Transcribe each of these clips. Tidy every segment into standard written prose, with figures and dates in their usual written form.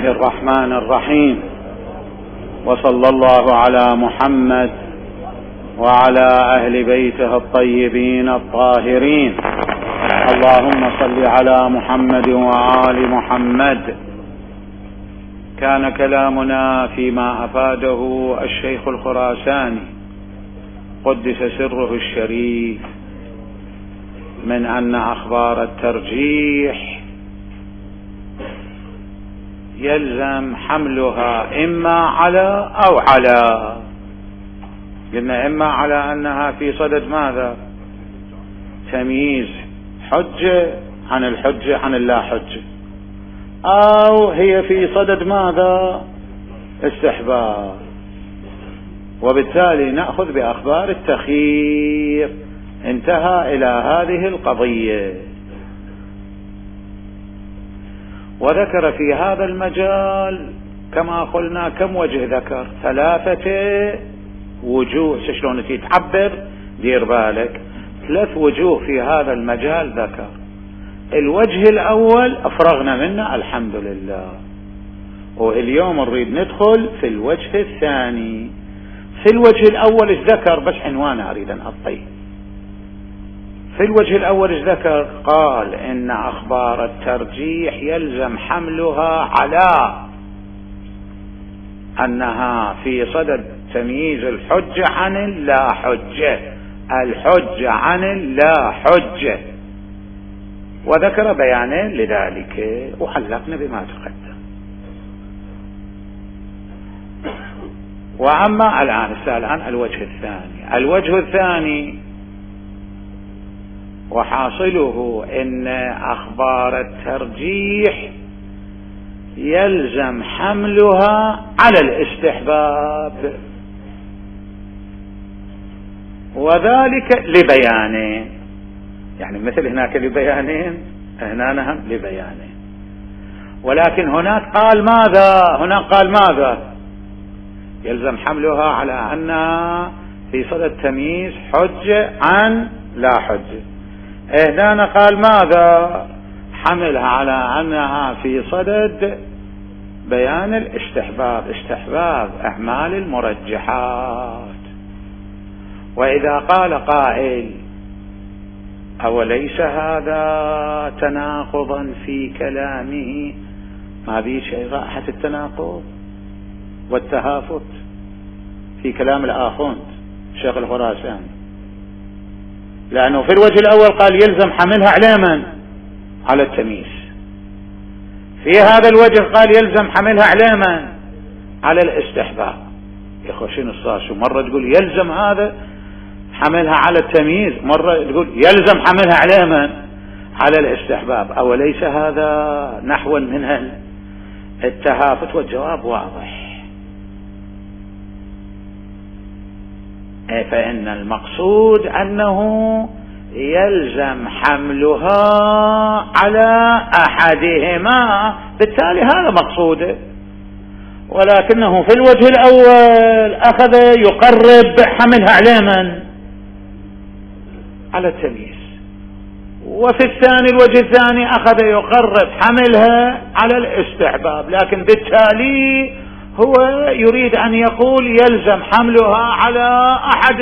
الله الرحمن الرحيم، وصلى الله على محمد وعلى أهل بيته الطيبين الطاهرين. اللهم صل على محمد وآل محمد. كان كلامنا فيما أفاده الشيخ الخراساني قدس سره الشريف من أن أخبار الترجيح يلزم حملها إما على أو على، قلنا إما على أنها في صدد ماذا؟ تمييز حجة عن الحجة عن اللا حجة، أو هي في صدد ماذا؟ استحباب. وبالتالي نأخذ بأخبار التخيير. انتهى إلى هذه القضية، وذكر في هذا المجال كما قلنا كم وجه ذكر؟ 3 وجوه. شلون تتعبر؟ دير بالك، 3 وجوه في هذا المجال ذكر. الوجه الأول أفرغنا منه الحمد لله، واليوم نريد ندخل في الوجه الثاني. في الوجه الأول ايش ذكر؟ بس عنوانه أريد أن أعطيه. في الوجه الأول ايش ذكر؟ قال إن أخبار الترجيح يلزم حملها على أنها في صدد تمييز الحجة عن اللا حجة، الحجة عن اللا حجة، وذكر بيانا لذلك وحلقنا بما تقدم. وأما الآن الوجه الثاني. الوجه الثاني وحاصله إن أخبار الترجيح يلزم حملها على الاستحباب، وذلك لبيانين. يعني مثل هناك لبيانين، هنا لبيانين. ولكن هناك قال ماذا؟ هناك قال ماذا؟ يلزم حملها على أنها في صدد تمييز حجة عن لا حجة. هنا قال ماذا؟ حملها على أنها في صدد بيان الاستحباب، استحباب أعمال المرجحات. وإذا قال قائل أوليس هذا تناقضا في كلامه؟ ما بيه شيء رائحة التناقض والتهافت في كلام الآخوند الشيخ الخراساني، لأنه في الوجه الأول قال يلزم حملها على من؟ على التمييز. في هذا الوجه قال يلزم حملها على من؟ على الاستحباب. يا أخوة شنو صار؟ شو مرة تقول يلزم هذا حملها على التمييز، مرة تقول يلزم حملها على من؟ على الاستحباب. أوليس هذا نحو من التهافت؟ والجواب واضح. فإن المقصود أنه يلزم حملها على أحدهما، بالتالي هذا مقصوده. ولكنه في الوجه الأول أخذ يقرب حملها على من؟ على التمييز. وفي الثاني الوجه الثاني أخذ يقرب حملها على الاستحباب، لكن بالتالي هو يريد أن يقول يلزم حملها على أحد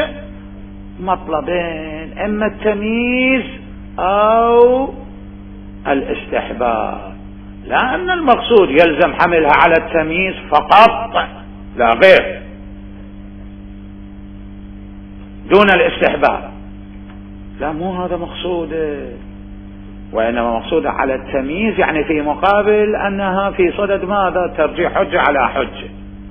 المطلبين، إما التمييز أو الاستحباب. لأن المقصود يلزم حملها على التمييز فقط لا غير، دون الاستحباب. لا، مو هذا مقصوده، وإنما مقصوده على التمييز، يعني في مقابل أنها في صدد ماذا؟ ترجيح حجة على حجة،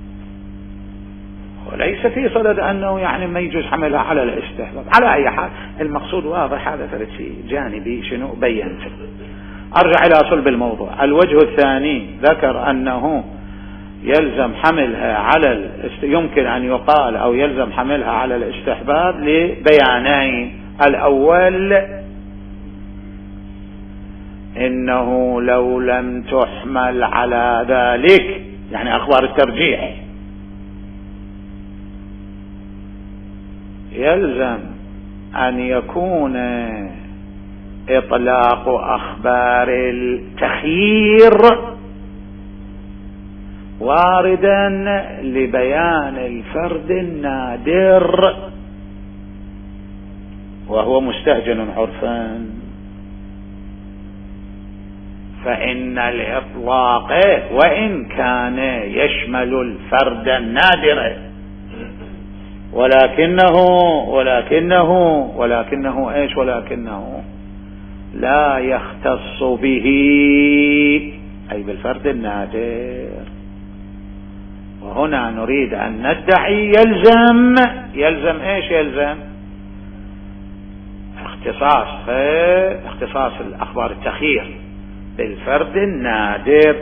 وليس في صدد أنه يعني ما يجوز حملها على الاستحباب. على أي حال المقصود واضح. هذا ثلاث شيء جانبي شنو بينته. أرجع إلى صلب الموضوع. الوجه الثاني ذكر أنه يلزم حملها على يمكن أن يقال أو يلزم حملها على الاستحباب لبيانين. الأول إنه لو لم تحمل على ذلك، يعني أخبار الترجيح، يلزم أن يكون إطلاق أخبار التخيير واردا لبيان الفرد النادر وهو مستهجن عرفا، فإن الإطلاق وإن كان يشمل الفرد النادر ولكنه ايش؟ ولكنه لا يختص به، أي بالفرد النادر. وهنا نريد أن ندعي يلزم ايش؟ يلزم اختصاص الأخبار التخير بالفرد النادر.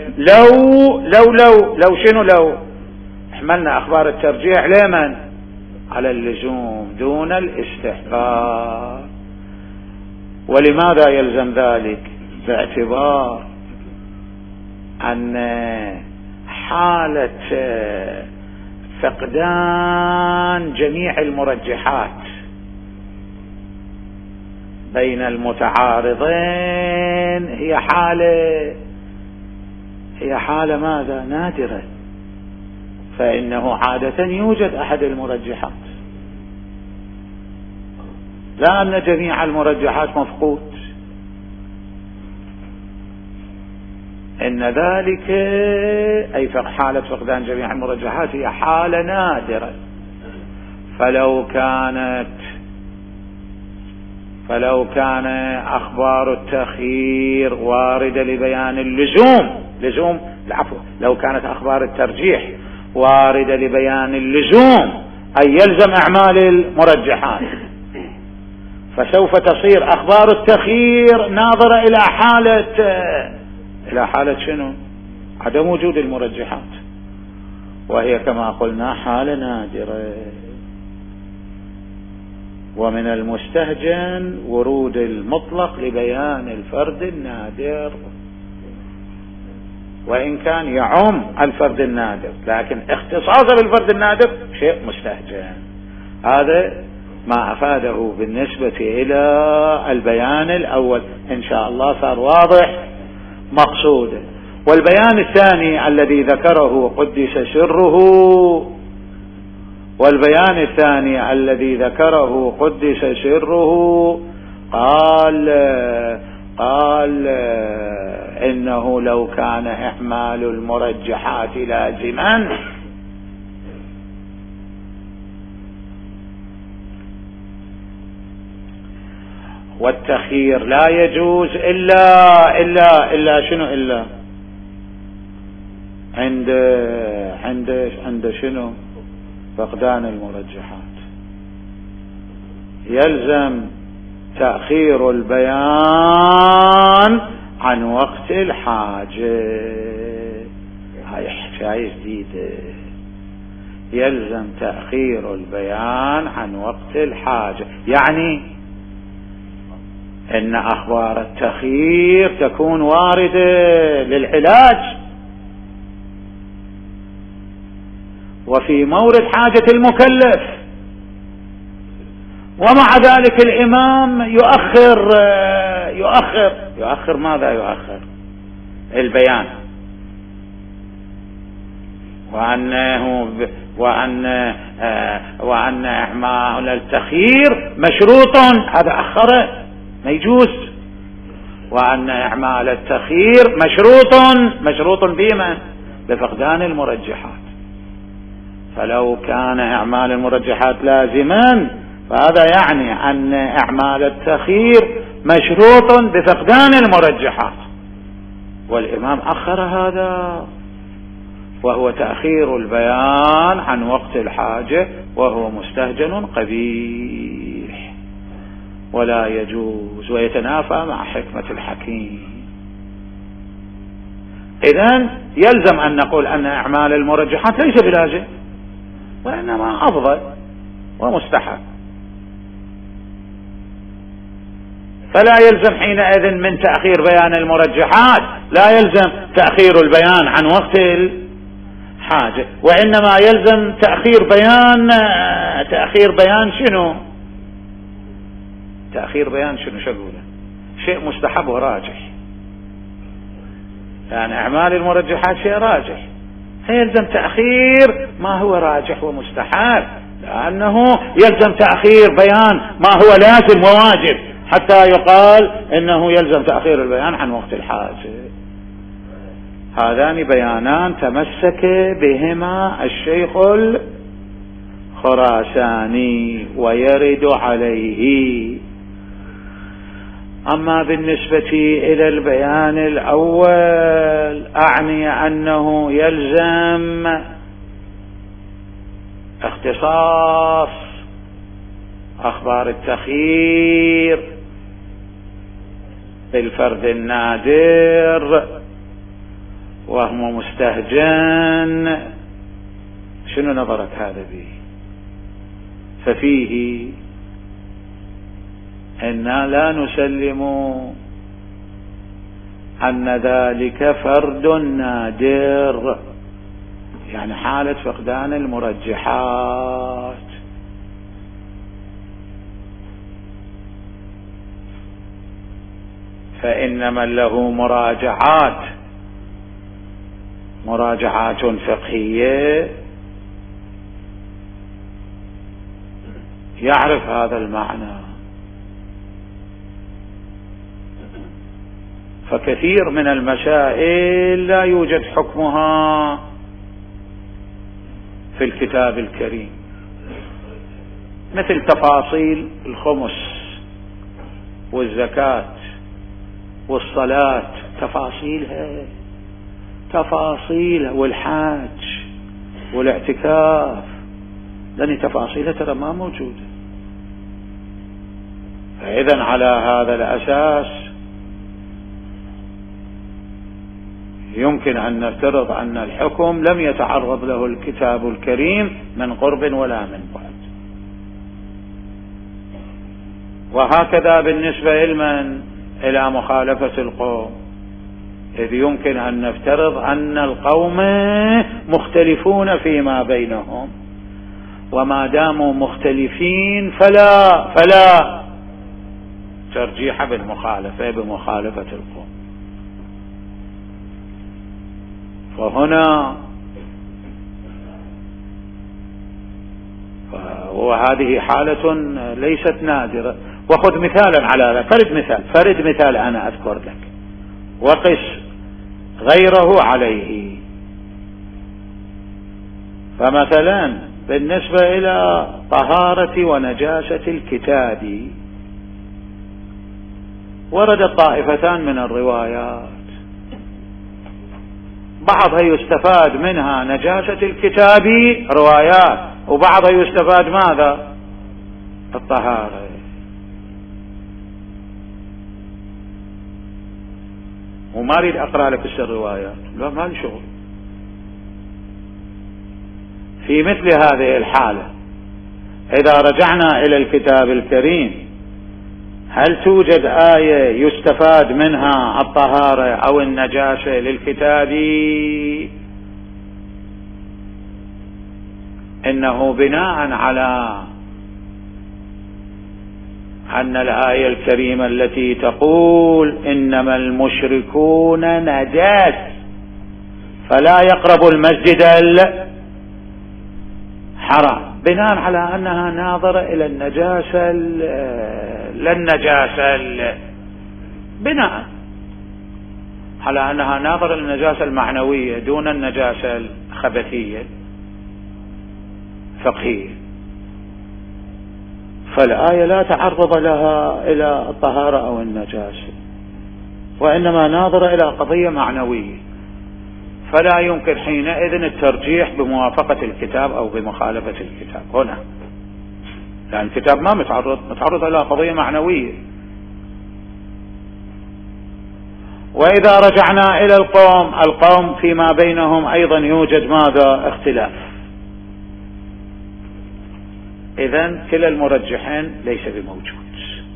لو شنو؟ لو احملنا أخبار الترجيح لمن؟ على اللزوم دون الاستحقاق. ولماذا يلزم ذلك؟ باعتبار أن حالة فقدان جميع المرجحات بين المتعارضين هي حالة ماذا؟ نادرة. فإنه عادة يوجد أحد المرجحات، لا أن جميع المرجحات مفقود. إن ذلك أي حالة فقدان جميع المرجحات هي حالة نادرة. فلو كان أخبار التخيير واردة لبيان اللزوم، لو كانت أخبار الترجيح واردة لبيان اللزوم أي يلزم أعمال المرجحات، فسوف تصير أخبار التخيير ناظرة إلى حالة شنو؟ عدم وجود المرجحات، وهي كما قلنا حالة نادرة. ومن المستهجن ورود المطلق لبيان الفرد النادر، وإن كان يعم الفرد النادر، لكن اختصاصه بالفرد النادر شيء مستهجن. هذا ما أفاده بالنسبة إلى البيان الأول، إن شاء الله صار واضح مقصوده. والبيان الثاني الذي ذكره قدس سره قال إنه لو كان إحمال المرجحات لازما والتخيير لا يجوز إلا شنو؟ إلا عند شنو؟ فقدان المرجحات. يلزم تأخير البيان عن وقت الحاجة. هاي حكاية جديدة. يلزم تأخير البيان عن وقت الحاجة، يعني إن أخبار التخيير تكون واردة للعلاج وفي مورد حاجة المكلف، ومع ذلك الإمام يؤخر ماذا؟ يؤخر البيان، وأن إعمال التخيير مشروط، هذا أخره ما يجوز. وأن إعمال التخيير مشروط بما؟ بفقدان المرجحات. فلو كان إعمال المرجحات لازما فهذا يعني أن إعمال التخيير مشروط بفقدان المرجحات، والإمام أخر هذا، وهو تأخير البيان عن وقت الحاجة، وهو مستهجن قبيح ولا يجوز ويتنافى مع حكمة الحكيم. إذن يلزم أن نقول أن إعمال المرجحات ليس بلازم، وإنما أفضل ومستحب. فلا يلزم حينئذ من تأخير بيان المرجحات، لا يلزم تأخير البيان عن وقت الحاجة، وإنما يلزم تأخير بيان شنو؟ تأخير بيان شنو؟ شغوله شيء مستحب وراجح، يعني أعمال المرجحات شيء راجح، يلزم تأخير ما هو راجح ومستحب، لأنه يلزم تأخير بيان ما هو لازم وواجب حتى يقال إنه يلزم تأخير البيان عن وقت الحاجة. هذان بيانان تمسك بهما الشيخ الخراساني ويرد عليه. أما بالنسبة إلى البيان الأول أعني أنه يلزم اختصاص أخبار التخيير بالفرد النادر وهو مستهجن. شنو نظرك هذا به؟ ففيه إنا لا نسلم أن ذلك فرد نادر، يعني حالة فقدان المرجحات. فإن من له مراجعات فقهية يعرف هذا المعنى. فكثير من المسائل لا يوجد حكمها في الكتاب الكريم، مثل تفاصيل الخمس والزكاة والصلاة، تفاصيلها والحاج والاعتكاف، لأن تفاصيلها ترى ما موجودة. فإذا على هذا الأساس يمكن أن نفترض أن الحكم لم يتعرض له الكتاب الكريم من قرب ولا من بعد. وهكذا بالنسبة إلى مخالفة القوم، إذ يمكن أن نفترض أن القوم مختلفون فيما بينهم، وما داموا مختلفين فلا ترجيح بمخالفة القوم. وهذه حالة ليست نادرة. وخذ مثالا على هذا، فرد مثال أنا أذكر لك وقس غيره عليه. فمثلا بالنسبة إلى طهارة ونجاسة الكتاب وردت طائفتان من الروايات، بعضها يستفاد منها نجاسة الكتاب روايات، وبعضها يستفاد ماذا؟ الطهارة. وما أريد أقرأ لك الروايات، لا ما لي شغل. في مثل هذه الحالة إذا رجعنا إلى الكتاب الكريم، هل توجد آية يستفاد منها الطهارة أو النجاسة للكتاب؟ إنه بناء على أن الآية الكريمة التي تقول إنما المشركون نجاس فلا يقربوا المسجد الحرام، بناء على أنها ناظرة إلى النجاسة بناء على أنها ناظرة للنجاسة المعنوية دون النجاسة الخبثية فقهية. فالآية لا تعرض لها إلى الطهارة أو النجاسة، وإنما ناظرة إلى قضية معنوية، فلا يمكن حينئذ الترجيح بموافقة الكتاب أو بمخالفة الكتاب هنا، لأن الكتاب ما متعرض إلى قضية معنوية. وإذا رجعنا إلى القوم فيما بينهم أيضا يوجد ماذا؟ اختلاف. إذن كلا المرجحين ليس بموجود.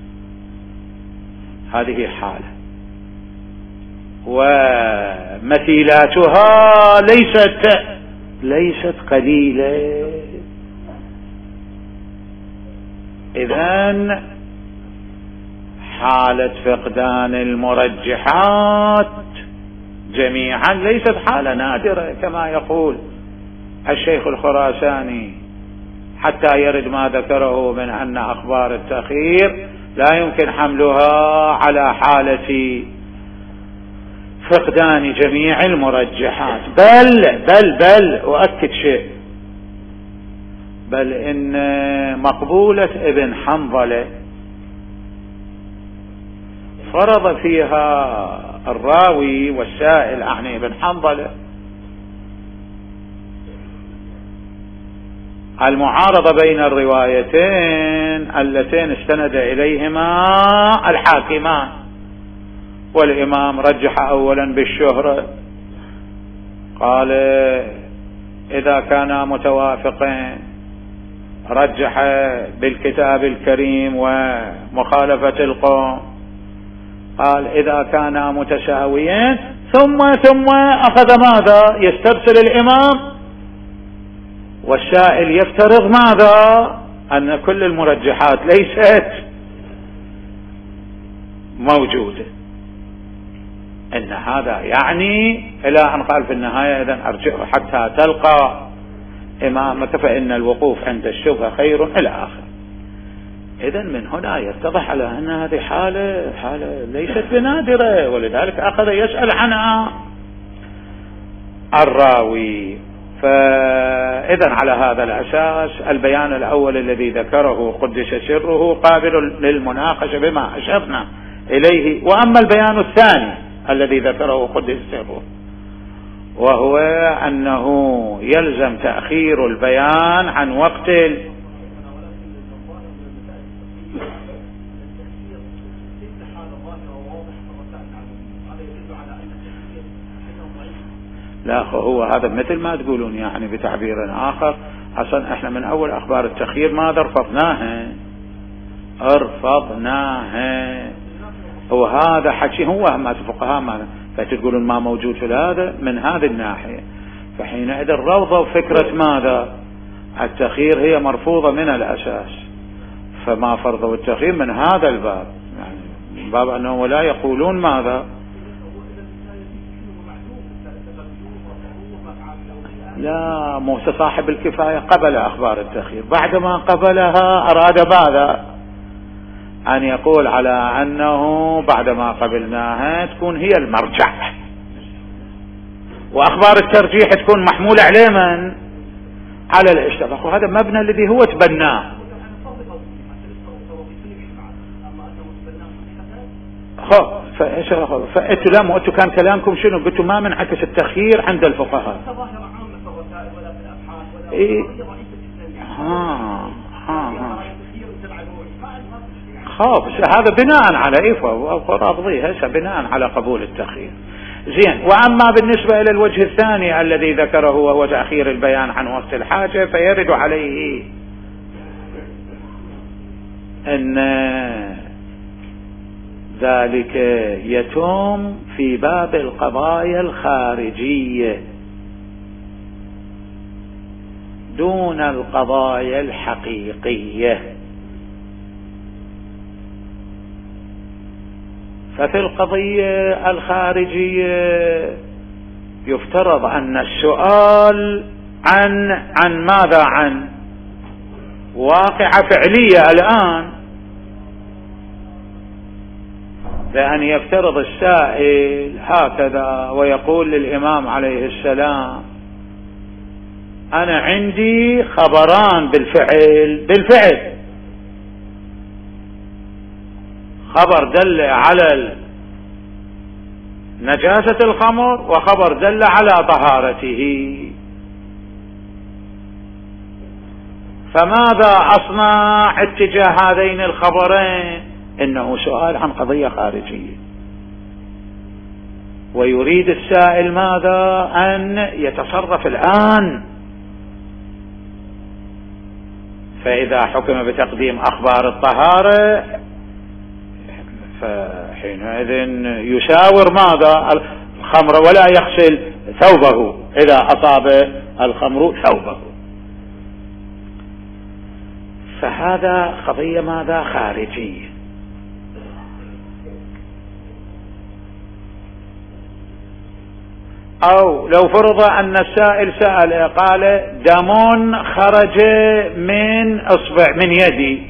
هذه حالة، ومثيلاتها ليست قليلة. إذن حالة فقدان المرجحات جميعا ليست حالة نادرة كما يقول الشيخ الخراساني، حتى يرد ما ذكره من أن أخبار التأخير لا يمكن حملها على حالة فقدان جميع المرجحات. بل أؤكد شيء، بل إن مقبولة ابن حنظلة فرض فيها الراوي والسائل عن ابن حنظلة المعارضة بين الروايتين اللتين استند إليهما الحاكمان، والإمام رجح أولا بالشهرة، قال إذا كانا متوافقين، رجح بالكتاب الكريم ومخالفة القوم، قال إذا كانا متساويين، ثم أخذ ماذا؟ يسترسل الإمام والسائل يفترض ماذا؟ أن كل المرجحات ليست موجودة. إن هذا يعني إلى أن قال في النهاية إذن أرجعوا حتى تلقى إمامك فإن الوقوف عند الشبهة خير إلى آخر. إذن من هنا يتضح على أن هذه حالة ليست بنادرة، ولذلك أخذ يسأل عنها الراوي. فإذن على هذا الأساس البيان الأول الذي ذكره قدس سره قابل للمناقشة بما أشرنا إليه. وأما البيان الثاني الذي ذكره قدس سره، وهو أنه يلزم تأخير البيان عن وقت لا، هو هذا مثل ما تقولون يعني بتعبير آخر. أصلا احنا من أول أخبار التخيير ماذا رفضناها. وهذا حكي هو ما الفقهاء ما فتقولون ما موجود في هذا من هذه الناحية. فحينئذ رفضوا فكرة ماذا؟ التخيير هي مرفوضة من الأساس، فما فرضوا التخيير من هذا الباب، يعني من باب أنهم ولا يقولون ماذا؟ لا، موسى صاحب الكفاية قبل أخبار التخيير، بعدما قبلها أراد ماذا؟ أن يقول على أنه بعدما قبلناها تكون هي المرجع، وأخبار الترجيح تكون محمولة عليه من؟ على الاشتراك. وهذا مبنى الذي هو تبناه. فأنتوا لا أنتوا كان كلامكم شنو؟ قلتوا ما منعكس التخيير عند الفقهاء. إيه؟ هذا بناء على رافضيه بناء على قبول التخيير. زين. وأما بالنسبة إلى الوجه الثاني الذي ذكره وهو تأخير البيان عن وقت الحاجة، فيرد عليه أن ذلك يتم في باب القضايا الخارجية دون القضايا الحقيقية. ففي القضية الخارجية يفترض أن السؤال عن ماذا؟ عن واقعة فعلية الآن، لأن يفترض السائل هكذا ويقول للإمام عليه السلام أنا عندي خبران بالفعل، خبر دل على نجاسة الخمر وخبر دل على طهارته، فماذا أصنع اتجاه هذين الخبرين؟ إنه سؤال عن قضية خارجية، ويريد السائل ماذا؟ أن يتصرف الآن. فإذا حكم بتقديم أخبار الطهارة فحينئذ يشاور ماذا؟ الخمر ولا يغسل ثوبه إذا أصاب الخمر ثوبه. فهذا قضية ماذا؟ خارجية. أو لو فرض أن السائل سأل قال دم خرج من أصبع من يدي،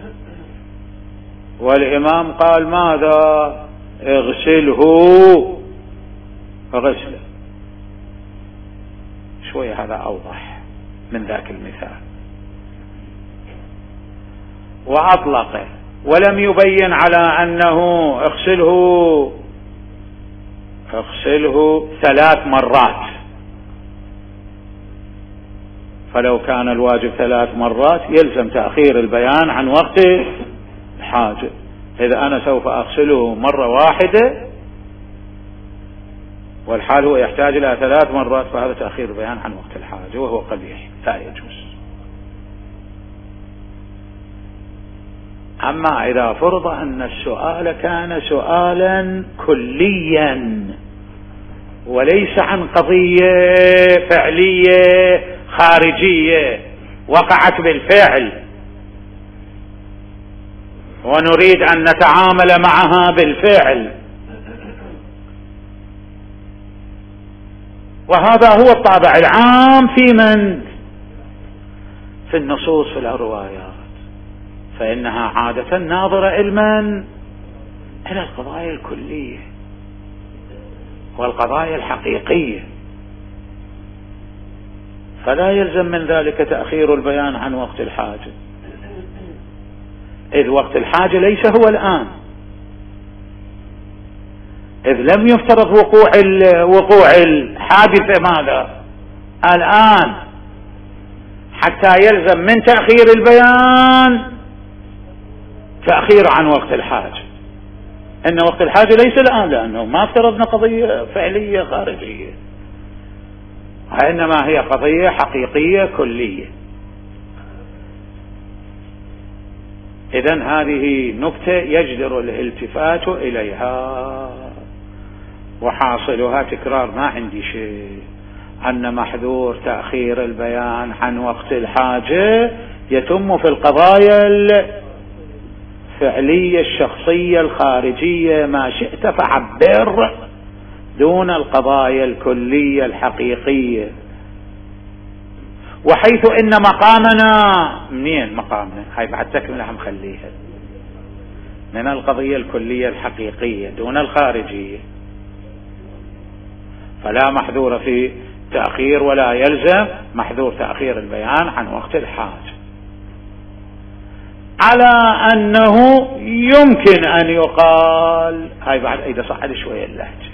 والإمام قال ماذا؟ اغسله غسله. شوي هذا أوضح من ذاك المثال. وأطلقه ولم يبين على أنه اغسله 3 مرات، فلو كان الواجب 3 مرات يلزم تأخير البيان عن وقت الحاجة. إذا أنا سوف أغسله مرة واحدة والحال هو يحتاج إلى 3 مرات، فهذا تأخير البيان عن وقت الحاجة وهو قبيح لا يجوز. أما إذا فرض أن السؤال كان سؤالا كليا وليس عن قضية فعلية خارجية وقعت بالفعل ونريد أن نتعامل معها بالفعل، وهذا هو الطابع العام في النصوص في الروايات، فإنها عادة ناظرة علما إلى القضايا الكلية والقضايا الحقيقية، فلا يلزم من ذلك تأخير البيان عن وقت الحاجة، إذ وقت الحاجة ليس هو الآن، إذ لم يفترض وقوع الحادثة ماذا الآن حتى يلزم من تأخير البيان تأخير عن وقت الحاجة. إن وقت الحاجة ليس الآن، لأنه ما افترضنا قضية فعلية خارجية، وإنما هي قضية حقيقية كلية. إذن هذه نكتة يجدر الالتفات إليها، وحاصلها تكرار ما عندي شيء، أن محذور تأخير البيان عن وقت الحاجة يتم في القضايا الفعلية الشخصية الخارجية ما شئت فعبر، دون القضايا الكلية الحقيقية. وحيث إن مقامنا منين مقامنا هاي بعد تكملة مخليها من القضية الكلية الحقيقية دون الخارجية، فلا محذور في تأخير ولا يلزم محذور تأخير البيان عن وقت الحاجة، على أنه يمكن أن يقال هاي بعد إذا صعد شوية اللهجة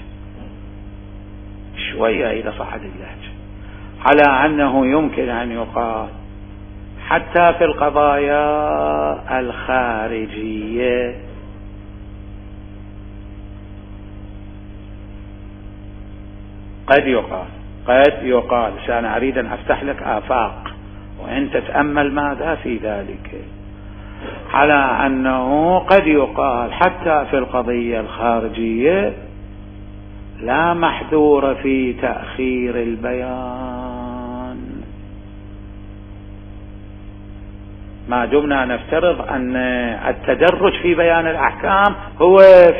شوية إذا صعد اللهجة، على أنه يمكن أن يقال حتى في القضايا الخارجية قد يقال أنا أريد أن أفتح لك آفاق وأنت تأمل ماذا في ذلك، على أنه قد يقال حتى في القضية الخارجية لا محذور في تأخير البيان، ما دمنا نفترض أن التدرج في بيان الأحكام هو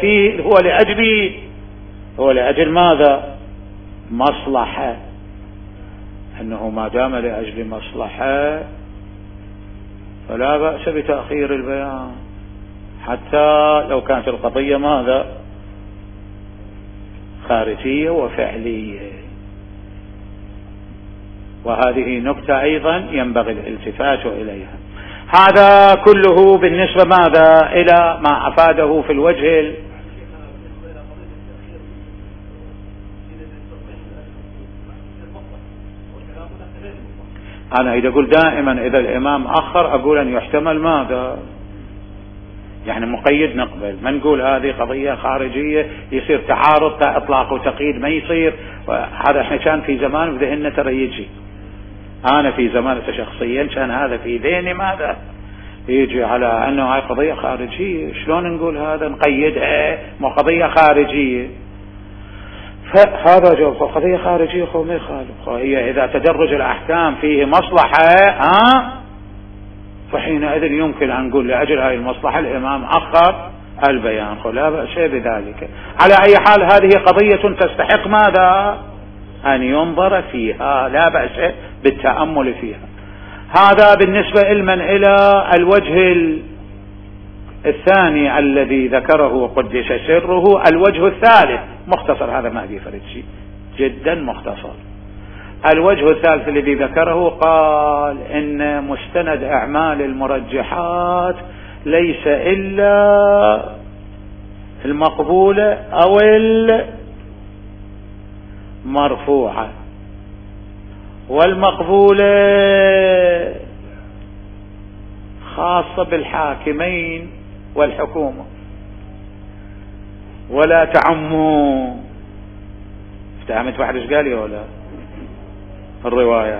لأجل ماذا؟ مصلحة، أنه ما دام لأجل مصلحة فلا بأس بتأخير البيان حتى لو كانت القضية ماذا؟ خارجية وفعلية. وهذه نكتة أيضا ينبغي الالتفات إليها. هذا كله بالنسبة ماذا؟ إلى ما أفاده في الوجه أنا إذا أقول دائما إذا الإمام أخر أقول أن يحتمل ماذا؟ يعني مقيد نقبل، ما نقول هذه قضية خارجية يصير تعارض إطلاق وتقييد ما يصير. هذا احنا كان في زمان بذهننا ترى يجي، أنا في زمان شخصيا كان هذا في ذهني ماذا؟ يجي على أنه هاي قضية خارجية، شلون نقول هذا نقيدها مو قضية خارجية؟ فهذا جواب قضية خارجية خو ما يخالف، هي إذا تدرج الأحكام فيه مصلحة فحينئذ يمكن أن نقول لأجل هاي المصلحة الإمام أخر البيان، لا بأس بذلك. على أي حال هذه قضية تستحق ماذا؟ أن ينظر فيها، لا بأس بالتأمل فيها. هذا بالنسبة لمن إلى الوجه الثاني الذي ذكره وقدس سره. الوجه الثالث مختصر، هذا ما بيفرد شيء، جدا مختصر. الوجه الثالث الذي ذكره قال إن مستند أعمال المرجحات ليس إلا المقبولة أو المرفوعة، والمقبولة خاصة بالحاكمين والحكومة ولا تعموا. افتهمت واحد ايش قال ولا الروايات.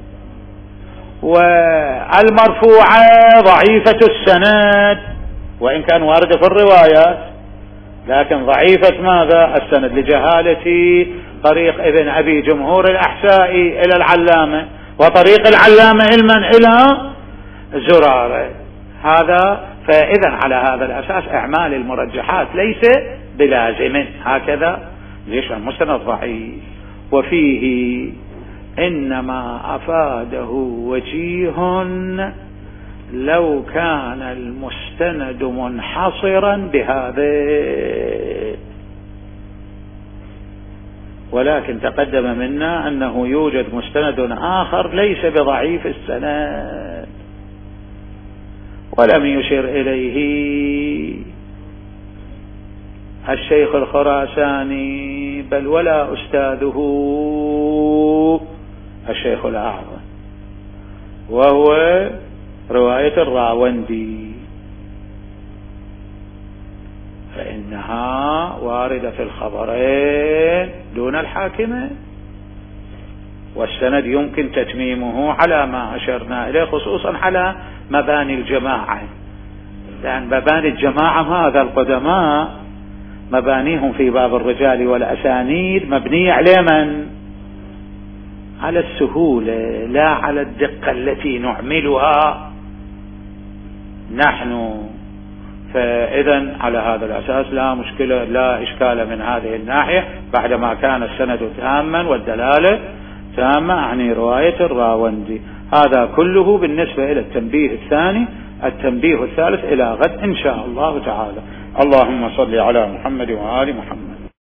والمرفوعة ضعيفة السند وإن كان واردة في الروايات، لكن ضعيفة ماذا؟ السند، لجهالة طريق ابن أبي جمهور الأحسائي إلى العلامة، وطريق العلامة إلى زرارة. هذا فإذا على هذا الأساس أعمال المرجحات ليس بلازم. هكذا ليش المستند ضعيف؟ وفيه إنما أفاده وجيه لو كان المستند منحصرا بهذا، ولكن تقدم منا أنه يوجد مستند آخر ليس بضعيف السند ولم يشر إليه الشيخ الخراساني بل ولا أستاذه الشيخ الأعظم، وهو رواية الراوندي، فإنها واردة في الخبرين دون الحاكمة، والسند يمكن تتميمه على ما أشرنا إليه، خصوصا على مباني الجماعة، لأن مباني الجماعة هذا القدماء مبانيهم في باب الرجال والأسانيد مبنية على من؟ على السهولة، لا على الدقة التي نعملها نحن. فإذا على هذا الأساس لا مشكلة، لا إشكال من هذه الناحية، بعدما كان السند تاما والدلالة تامة، يعني رواية الراوندي. هذا كله بالنسبة إلى التنبيه الثاني. التنبيه الثالث إلى غد إن شاء الله تعالى. اللهم صل على محمد وآل محمد.